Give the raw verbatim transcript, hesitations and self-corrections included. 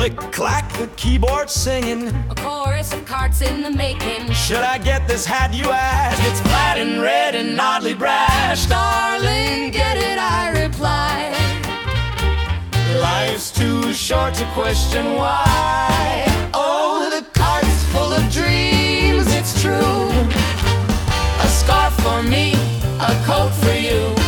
Click, clack, the keyboard singing, a chorus of carts in the making. should I get this hat, you ask? It's flat and red and oddly brash. Darling, get it, I reply. Life's too short to question why. Oh, the cart's full of dreams, it's true. A scarf for me, a coat for you.